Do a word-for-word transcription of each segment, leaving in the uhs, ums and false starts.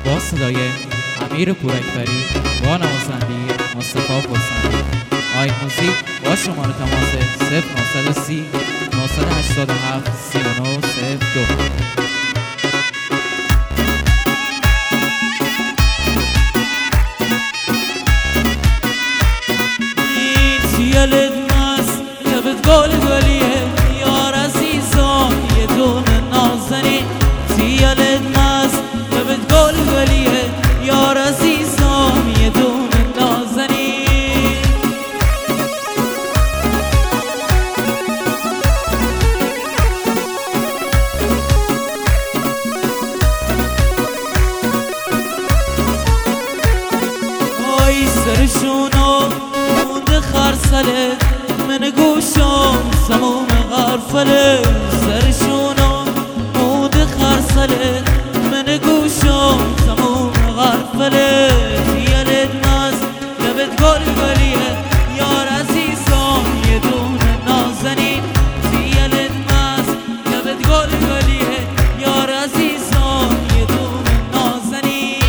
با صدای امیر پوراکبری با نوازندگی مصطفی فرسندی. آی موزیک با شماره تماس صفر نهصد و سی نهصد و هشتاد و هفت سی و نه صفر دو. یلت مست لبت گل گلیه یار عزیزان یه دونه نازنین. یلت مست لبت گل گلیه یار عزیزان یه دونه نازنین. آی سرشونو مونده خرسله من گوشم سموم غرفله. سرشونو مونده خرسله من گوشم سموم غرفله. یلت مست لبت گل گلیه یار عزیزان یه دونه نازنین. یلت مست لبت گل گلیه یار عزیزان یه دونه نازنین.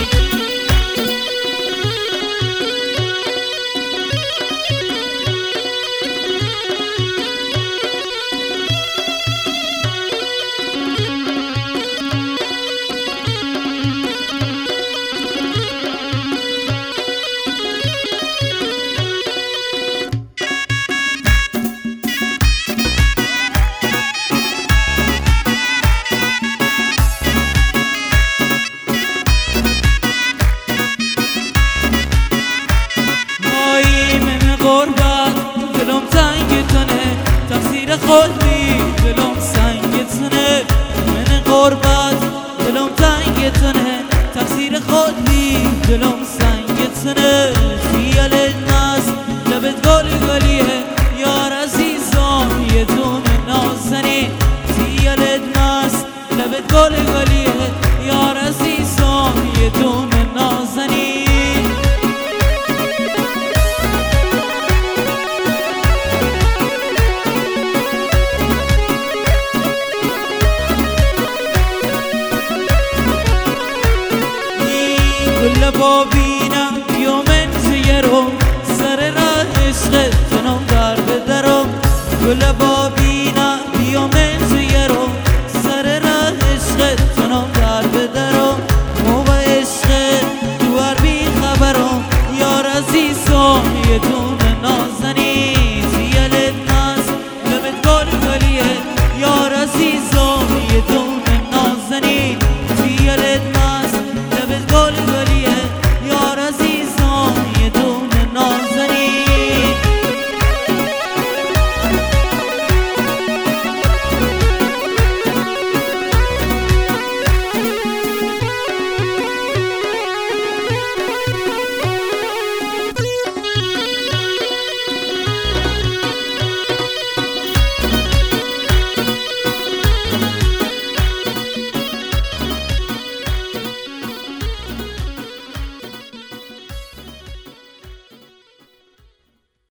غربت دلم تنگ تنه تقصیر خود بی دلم سنگ تنه. من غربت دلم تنگ تنه تقصیر خود بی دلم سنگ تنه. یلت مست لبت گل گلیه یار عزیزان یه دونه نازنین. یلت مست لبت گل گلیه یار عزیزان یه دونه نازنین. گل بابینم یومن زیرم سر راه عشق تنم در بدرم. گل بابینم یومن زیرم سر راه عشق تنم در بدرم. مو با عشق تو هر بی خبرم یار عزیزم یه دون